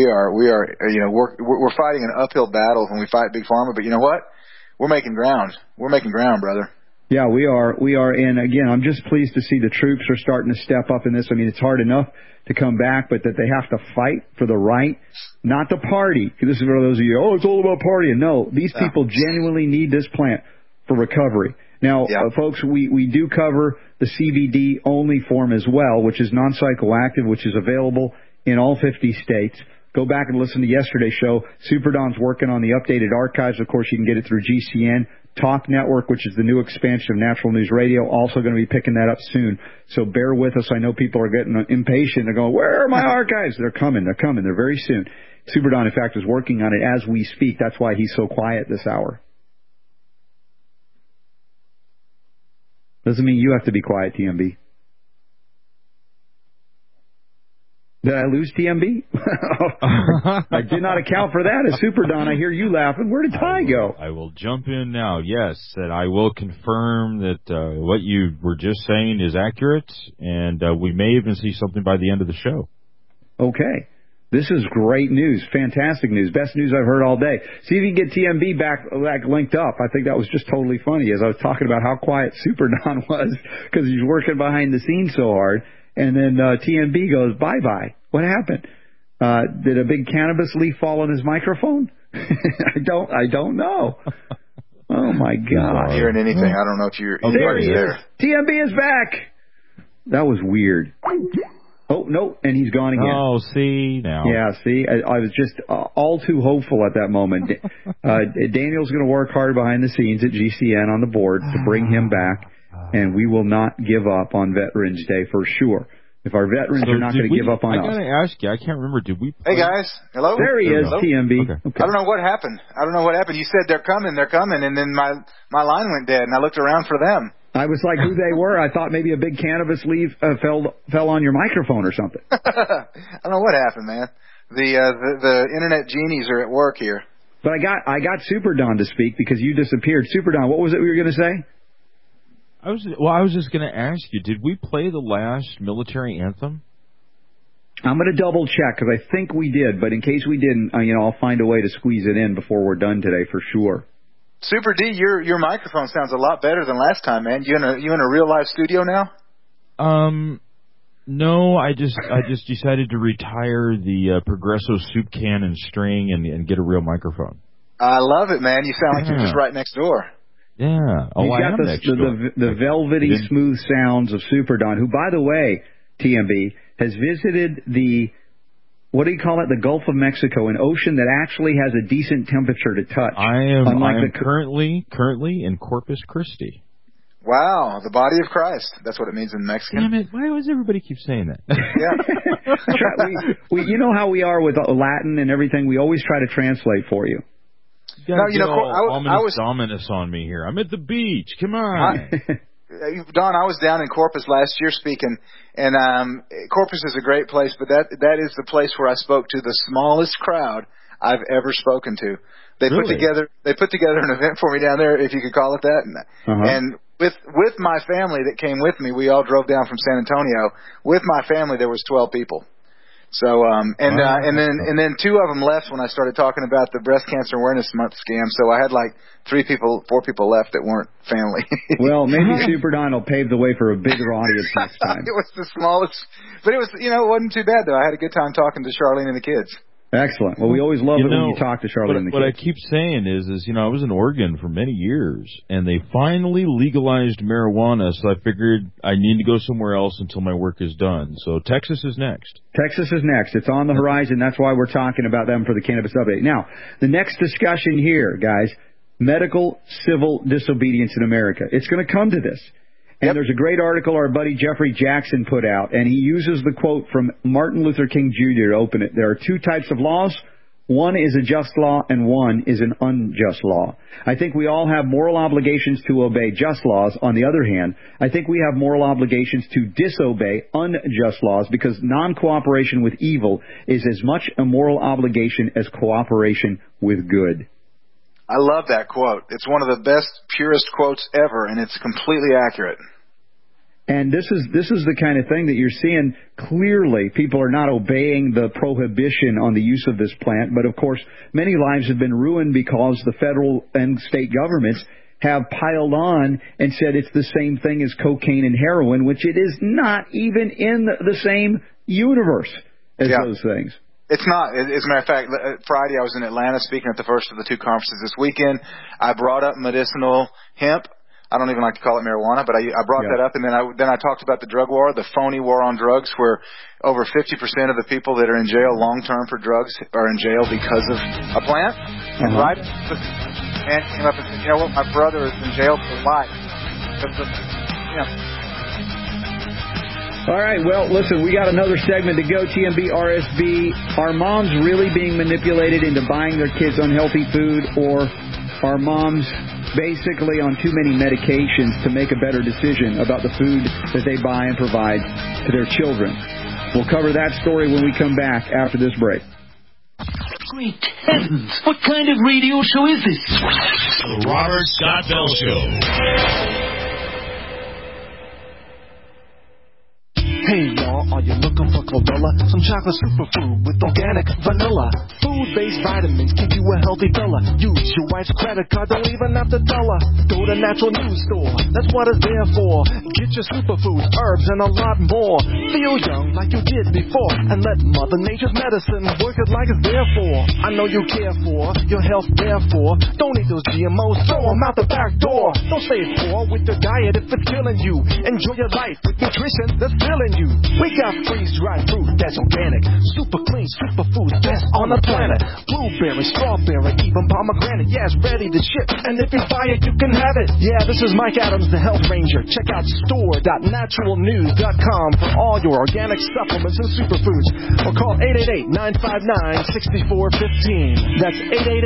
we're fighting an uphill battle when we fight Big Pharma, but you know what? We're making ground. We're making ground, brother. Yeah, we are. And again, I'm just pleased to see the troops are starting to step up in this. I mean, it's hard enough to come back, but that they have to fight for the right, not the party. This is for those of you, it's all about partying. No, these people genuinely need this plant for recovery. Now, folks, we do cover the CBD only form as well, which is non-psychoactive, which is available in all 50 states. Go back and listen to yesterday's show. Super Don's working on the updated archives. Of course, you can get it through GCN. Talk Network, which is the new expansion of Natural News Radio, also going to be picking that up soon. So bear with us. I know people are getting impatient. They're going, where are my archives? They're coming. They're very soon. Super Don, in fact, is working on it as we speak. That's why he's so quiet this hour. Doesn't mean you have to be quiet, TMB. Did I lose TMB? I did not account for that. As Super Don, I hear you laughing. Where did Ty go? I will jump in now. Yes, and I will confirm that what you were just saying is accurate, and we may even see something by the end of the show. Okay. This is great news. Fantastic news. Best news I've heard all day. See if you can get TMB back linked up. I think that was just totally funny as I was talking about how quiet Super Don was because he's working behind the scenes so hard. And then TMB goes, bye-bye. What happened? Did a big cannabis leaf fall on his microphone? I don't know. Oh, my God. I'm not hearing anything. I don't know if you're there. He is. TMB is back. That was weird. Oh, no, and he's gone again. Oh, see, now. Yeah, see, I was just all too hopeful at that moment. Daniel's going to work hard behind the scenes at GCN on the board to bring him back. And we will not give up on Veterans Day for sure. If our veterans are not going to give up on us. I got to ask you, I can't remember, did we play? Hey, guys. Hello? There he is, Hello? TMB. Okay. I don't know what happened. You said they're coming, and then my line went dead, and I looked around for them. I was like, who they were. I thought maybe a big cannabis leaf fell on your microphone or something. I don't know what happened, man. The internet genies are at work here. But I got Super Don to speak because you disappeared. Super Don, what was it we were going to say? I was just going to ask you, did we play the last military anthem? I'm going to double check because I think we did, but in case we didn't, I'll find a way to squeeze it in before we're done today for sure. Super D, your microphone sounds a lot better than last time, man. You in a real live studio now? No, I just decided to retire the Progresso soup can and string and get a real microphone. I love it, man. You sound like you're just right next door. Yeah. He's got the velvety smooth sounds of Super Don, who, by the way, TMB, has visited the, what do you call it, the Gulf of Mexico, an ocean that actually has a decent temperature to touch. I am currently in Corpus Christi. Wow, the body of Christ. That's what it means in Mexican. Damn it, why does everybody keep saying that? Yeah. we you know how we are with Latin and everything, we always try to translate for you. No, I was ominous on me here. I'm at the beach. Come on. Don, I was down in Corpus last year speaking, and Corpus is a great place, but that is the place where I spoke to the smallest crowd I've ever spoken to. They put together an event for me down there, if you could call it that, and with my family that came with me, we all drove down from San Antonio. With my family, there was 12 people. So and then 2 of them left when I started talking about the Breast Cancer Awareness Month scam. So I had like 4 people left that weren't family. Well, maybe Super Don will pave the way for a bigger audience next time. It was the smallest, but it was it wasn't too bad though. I had a good time talking to Charlene and the kids. Excellent. Well, we always love it when you talk to Charlotte and the What I kids. keep saying is, I was in Oregon for many years, and they finally legalized marijuana, so I figured I need to go somewhere else until my work is done. So Texas is next. Texas is next. It's on the horizon. That's why we're talking about them for the Cannabis Update. Now, the next discussion here, guys, medical civil disobedience in America. It's going to come to this. And there's a great article our buddy Jeffrey Jackson put out, and he uses the quote from Martin Luther King Jr. to open it. There are two types of laws. One is a just law, and one is an unjust law. I think we all have moral obligations to obey just laws. On the other hand, I think we have moral obligations to disobey unjust laws, because non-cooperation with evil is as much a moral obligation as cooperation with good. I love that quote. It's one of the best, purest quotes ever, and it's completely accurate. And this is the kind of thing that you're seeing clearly. People are not obeying the prohibition on the use of this plant, but of course, many lives have been ruined because the federal and state governments have piled on and said it's the same thing as cocaine and heroin, which it is not even in the same universe as those things. It's not. As a matter of fact, Friday I was in Atlanta speaking at the first of the two conferences this weekend. I brought up medicinal hemp. I don't even like to call it marijuana, but I brought that up, and then I talked about the drug war, the phony war on drugs, where over 50% of the people that are in jail long term for drugs are in jail because of a plant. And right, man came up and said, "You know what? My brother is in jail for life because of All right, well, listen, we got another segment to go, TMB RSB. Are moms really being manipulated into buying their kids unhealthy food, or are moms basically on too many medications to make a better decision about the food that they buy and provide to their children? We'll cover that story when we come back after this break. Great heavens! What kind of radio show is this? The Robert Scott Bell Show. Hey y'all, are you looking for chlorella? Some chocolate superfood with organic vanilla. Food-based vitamins keep you a healthy fella. Use your wife's credit card, don't even have to tell her. Go to Natural News Store, that's what it's there for. Get your superfoods, herbs, and a lot more. Feel young like you did before, and let Mother Nature's medicine work it like it's there for. I know you care for your health, therefore. Don't eat those GMOs, throw them out the back door. Don't stay poor with your diet if it's killing you. Enjoy your life with nutrition that's filling you. We got freeze-dried fruit that's organic, super clean, super food, best on the planet. Blueberry, strawberry, even pomegranate. Yeah, it's ready to ship, and if you buy it, you can have it. Yeah, this is Mike Adams, the Health Ranger. Check out store.naturalnews.com for all your organic supplements and superfoods. Or call 888-959-6415. That's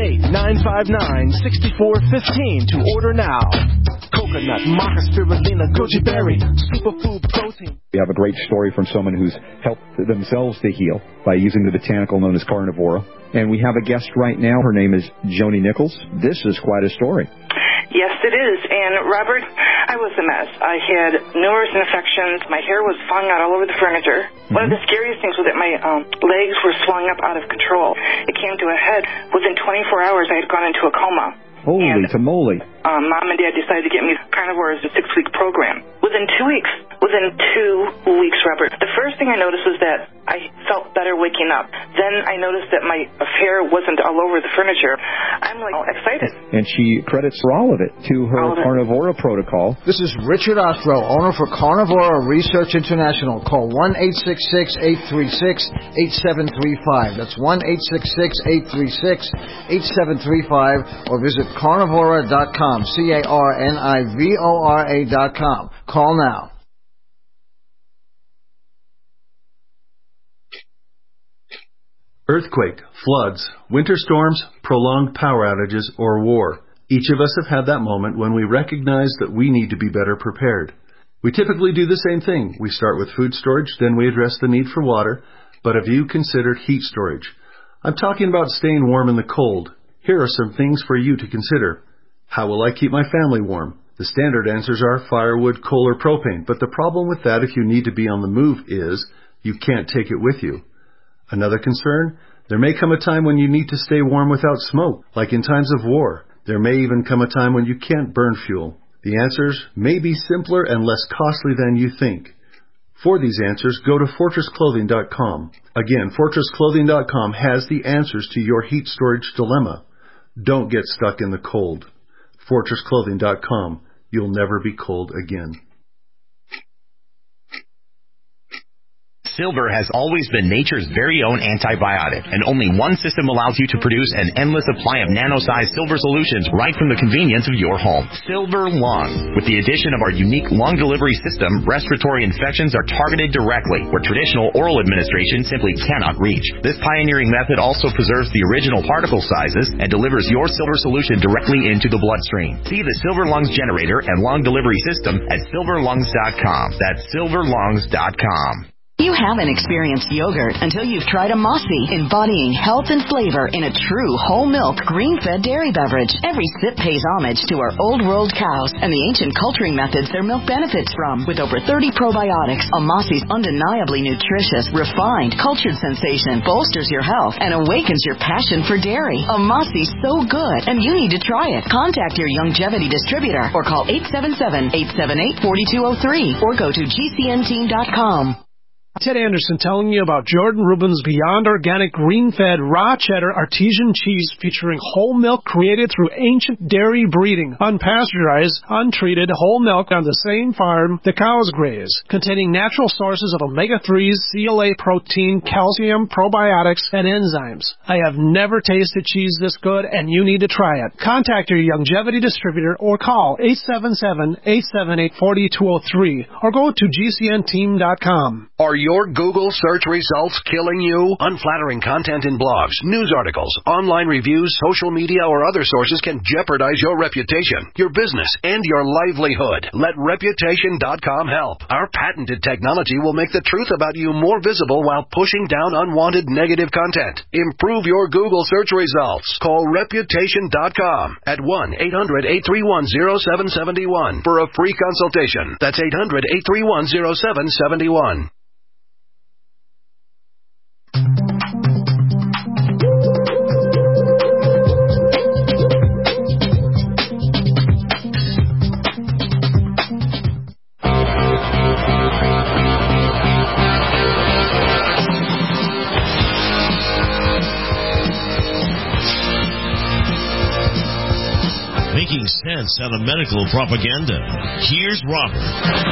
888-959-6415 to order now. Coconut, maca, spirulina, goji berry, superfood protein. We have a great story from someone who's helped themselves to heal by using the botanical known as carnivora. And we have a guest right now. Her name is Joni Nichols. This is quite a story. Yes, it is. And, Robert, I was a mess. I had numerous infections. My hair was falling out all over the furniture. One of the scariest things was that my legs were swelling up out of control. It came to a head. Within 24 hours, I had gone into a coma. Holy tamale. Mom and Dad decided to get me carnivore as a 6-week program. Within 2 weeks, Robert, the first thing I noticed was that I felt better waking up. Then I noticed that my hair wasn't all over the furniture. I'm excited. And she credits all of it to her carnivora protocol. This is Richard Ostro, owner for Carnivora Research International. Call 1-866-836-8735. That's 1-866-836-8735, or visit carnivora.com, carnivora.com. Call now. Earthquake, floods, winter storms, prolonged power outages, or war. Each of us have had that moment when we recognize that we need to be better prepared. We typically do the same thing. We start with food storage, then we address the need for water. But have you considered heat storage? I'm talking about staying warm in the cold. Here are some things for you to consider. How will I keep my family warm? The standard answers are firewood, coal, or propane. But the problem with that if you need to be on the move is you can't take it with you. Another concern, there may come a time when you need to stay warm without smoke, like in times of war. There may even come a time when you can't burn fuel. The answers may be simpler and less costly than you think. For these answers, go to FortressClothing.com. Again, FortressClothing.com has the answers to your heat storage dilemma. Don't get stuck in the cold. FortressClothing.com. You'll never be cold again. Silver has always been nature's very own antibiotic, and only one system allows you to produce an endless supply of nano-sized silver solutions right from the convenience of your home. Silver Lung. With the addition of our unique lung delivery system, respiratory infections are targeted directly, where traditional oral administration simply cannot reach. This pioneering method also preserves the original particle sizes and delivers your silver solution directly into the bloodstream. See the Silver Lungs generator and lung delivery system at silverlungs.com. That's silverlungs.com. You haven't experienced yogurt until you've tried a Mossy, embodying health and flavor in a true whole milk, green-fed dairy beverage. Every sip pays homage to our old world cows and the ancient culturing methods their milk benefits from. With over 30 probiotics, a Mossy's undeniably nutritious, refined, cultured sensation bolsters your health and awakens your passion for dairy. A Mossy's so good, and you need to try it. Contact your Youngevity distributor or call 877-878-4203 or go to gcnteam.com. Ted Anderson telling you about Jordan Rubin's Beyond Organic Green-Fed Raw Cheddar Artesian Cheese featuring whole milk created through ancient dairy breeding, unpasteurized, untreated whole milk on the same farm the cows graze, containing natural sources of omega-3s, CLA protein, calcium, probiotics, and enzymes. I have never tasted cheese this good, and you need to try it. Contact your Youngevity distributor or call 877-878-4203 or go to gcnteam.com. Are your Google search results killing you? Unflattering content in blogs, news articles, online reviews, social media, or other sources can jeopardize your reputation, your business, and your livelihood. Let Reputation.com help. Our patented technology will make the truth about you more visible while pushing down unwanted negative content. Improve your Google search results. Call Reputation.com at 1-800-831-0771 for a free consultation. That's 800-831-0771. Making sense out of medical propaganda. Here's Robert.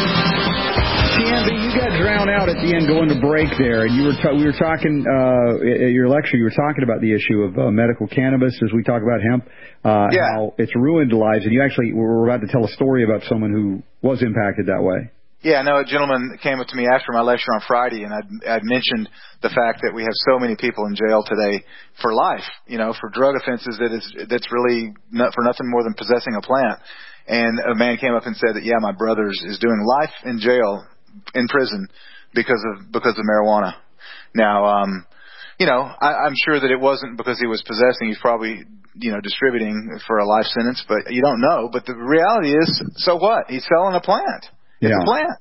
TMB, you got drowned out at the end going to break there, and we were talking at your lecture. You were talking about the issue of medical cannabis as we talk about hemp, how it's ruined lives, and you actually were about to tell a story about someone who was impacted that way. Yeah, no, a gentleman came up to me after my lecture on Friday, and I'd mentioned the fact that we have so many people in jail today for life, for drug offenses that's really not for nothing more than possessing a plant. And a man came up and said that, yeah, my brother is doing life in jail, in prison, because of marijuana. Now, I'm sure that it wasn't because he was possessing. He's probably, distributing for a life sentence, but you don't know. But the reality is, so what? He's selling a plant. It's a plant.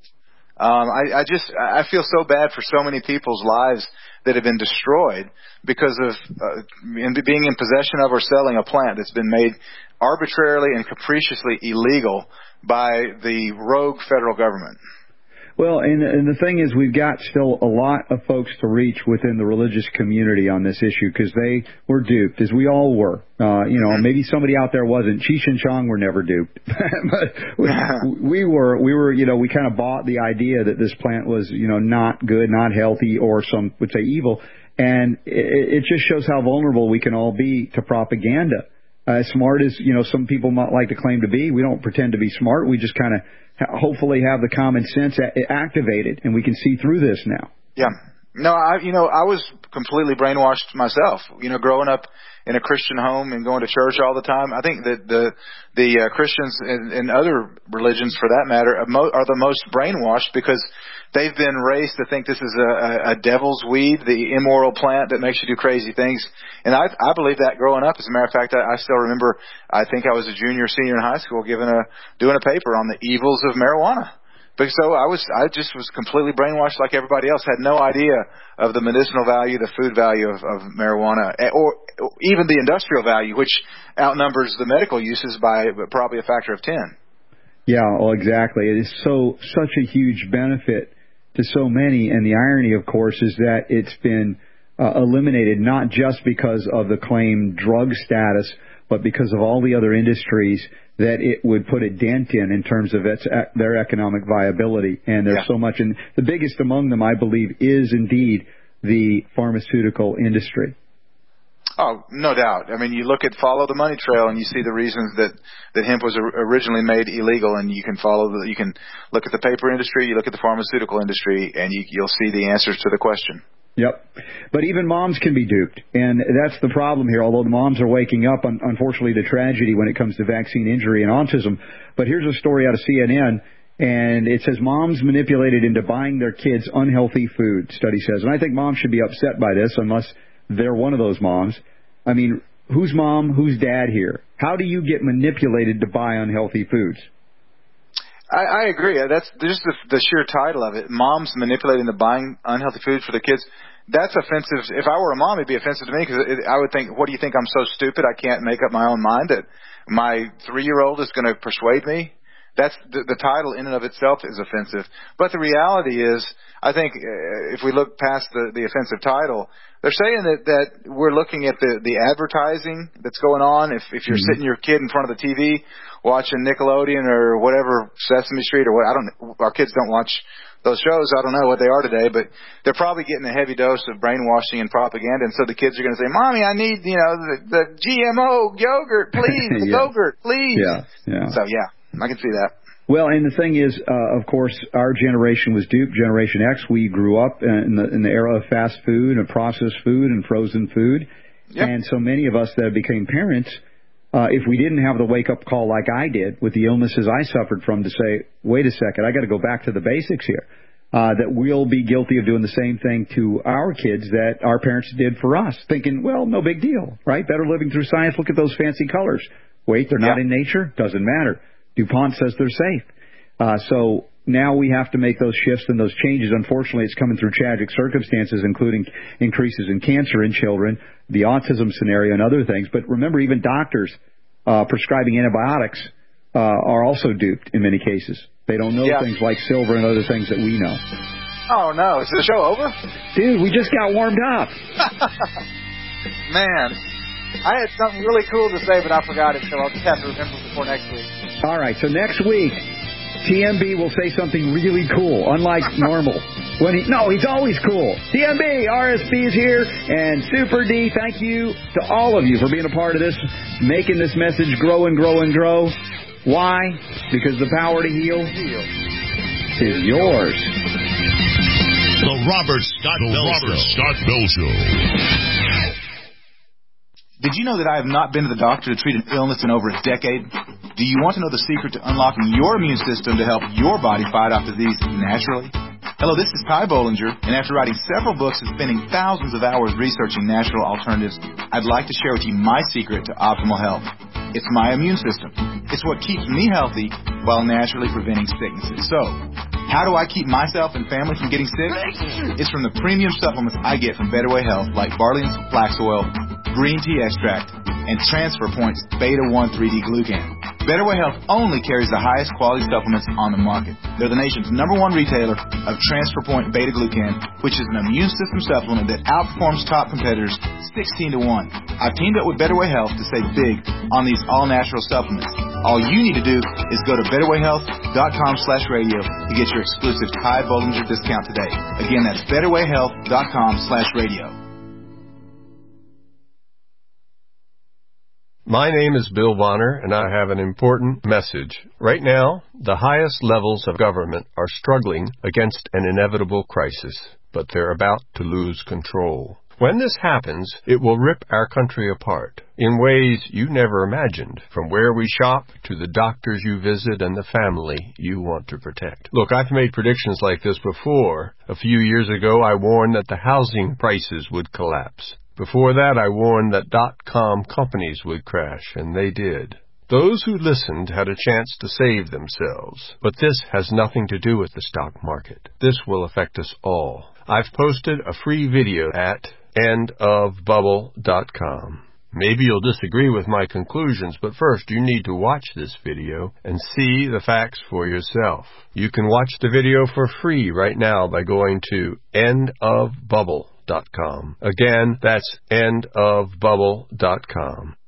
I feel so bad for so many people's lives that have been destroyed because of being in possession of or selling a plant that's been made arbitrarily and capriciously illegal by the rogue federal government. Well, and the thing is, we've got still a lot of folks to reach within the religious community on this issue because they were duped, as we all were. Maybe somebody out there wasn't. Cheech and Chong were never duped, but we were. We kind of bought the idea that this plant was, not good, not healthy, or some would say evil, and it just shows how vulnerable we can all be to propaganda. As smart as some people might like to claim to be, we don't pretend to be smart. We just kind of hopefully have the common sense activated, and we can see through this now. Yeah. No, I was completely brainwashed myself. Growing up in a Christian home and going to church all the time. I think that the Christians and other religions, for that matter, are the most brainwashed because they've been raised to think this is a devil's weed, the immoral plant that makes you do crazy things. And I believe that growing up. As a matter of fact, I still remember, I think I was a junior, senior in high school doing a paper on the evils of marijuana. But so I just was completely brainwashed like everybody else, had no idea of the medicinal value, the food value of marijuana, or even the industrial value, which outnumbers the medical uses by probably a factor of 10. Yeah, well, exactly. It is such a huge benefit to so many. And the irony, of course, is that it's been eliminated not just because of the claimed drug status, but because of all the other industries that it would put a dent in terms of their economic viability. And there's so much. And the biggest among them, I believe, is indeed the pharmaceutical industry. Oh, no doubt. I mean, you follow the money trail, and you see the reasons that hemp was originally made illegal, and you can you can look at the paper industry, you look at the pharmaceutical industry, and you'll see the answers to the question. Yep. But even moms can be duped, and that's the problem here, although the moms are waking up, unfortunately, to tragedy when it comes to vaccine injury and autism. But here's a story out of CNN, and it says moms manipulated into buying their kids unhealthy food, study says. And I think moms should be upset by this unless they're one of those moms. I mean, who's mom, who's dad here? How do you get manipulated to buy unhealthy foods? I agree. That's just the sheer title of it. Moms manipulating the buying unhealthy food for their kids. That's offensive. If I were a mom, it'd be offensive to me because I would think, what do you think, I'm so stupid I can't make up my own mind that my 3-year-old is going to persuade me? That's the title in and of itself is offensive. But the reality is, I think if we look past the offensive title, they're saying that we're looking at the advertising that's going on. If you're sitting your kid in front of the TV watching Nickelodeon or whatever, Sesame Street or what, our kids don't watch those shows. I don't know what they are today, but they're probably getting a heavy dose of brainwashing and propaganda. And so the kids are going to say, "Mommy, I need, the GMO yogurt, please, the yogurt, please." Yeah. So I can see that. Well, and the thing is, of course, our generation was duped. Generation X, we grew up in the era of fast food and processed food and frozen food. Yep. And so many of us that became parents, if we didn't have the wake-up call like I did with the illnesses I suffered from to say, wait a second, I got to go back to the basics here, that we'll be guilty of doing the same thing to our kids that our parents did for us, thinking, well, no big deal, right? Better living through science. Look at those fancy colors. Wait, they're not in nature? Doesn't matter. DuPont says they're safe. So now we have to make those shifts and those changes. Unfortunately, it's coming through tragic circumstances, including increases in cancer in children, the autism scenario, and other things. But remember, even doctors prescribing antibiotics are also duped in many cases. They don't know things like silver and other things that we know. Oh, no. Is the show over? Dude, we just got warmed up. Man, I had something really cool to say, but I forgot it, so I'll just have to remember before next week. All right, so next week, TMB will say something really cool, unlike normal. He's always cool. TMB, RSP is here, and Super D, thank you to all of you for being a part of this, making this message grow and grow and grow. Why? Because the power to heal is yours. The Robert Scott Bell Show. Did you know that I have not been to the doctor to treat an illness in over a decade? Do you want to know the secret to unlocking your immune system to help your body fight off disease naturally? Hello, this is Ty Bollinger, and after writing several books and spending thousands of hours researching natural alternatives, I'd like to share with you my secret to optimal health. It's my immune system. It's what keeps me healthy while naturally preventing sicknesses. So, how do I keep myself and family from getting sick? It's from the premium supplements I get from Better Way Health, like Barley's Flax Oil, Green Tea Extract, and Transfer Point's Beta-1 3D Glucan. Better Way Health only carries the highest quality supplements on the market. They're the nation's #1 retailer of Transfer Point Beta Glucan, which is an immune system supplement that outperforms top competitors 16-1. I've teamed up with Better Way Health to save big on these all-natural supplements. All you need to do is go to betterwayhealth.com/radio to get your exclusive Ty Bollinger discount today. Again, that's betterwayhealth.com/radio. My name is Bill Bonner, and I have an important message. Right now, the highest levels of government are struggling against an inevitable crisis, but they're about to lose control. When this happens, it will rip our country apart in ways you never imagined, from where we shop to the doctors you visit and the family you want to protect. Look, I've made predictions like this before. A few years ago, I warned that the housing prices would collapse. Before that, I warned that .com companies would crash, and they did. Those who listened had a chance to save themselves. But this has nothing to do with the stock market. This will affect us all. I've posted a free video at endofbubble.com. Maybe you'll disagree with my conclusions, but first you need to watch this video and see the facts for yourself. You can watch the video for free right now by going to endofbubble.com. Again, that's endofbubble.com.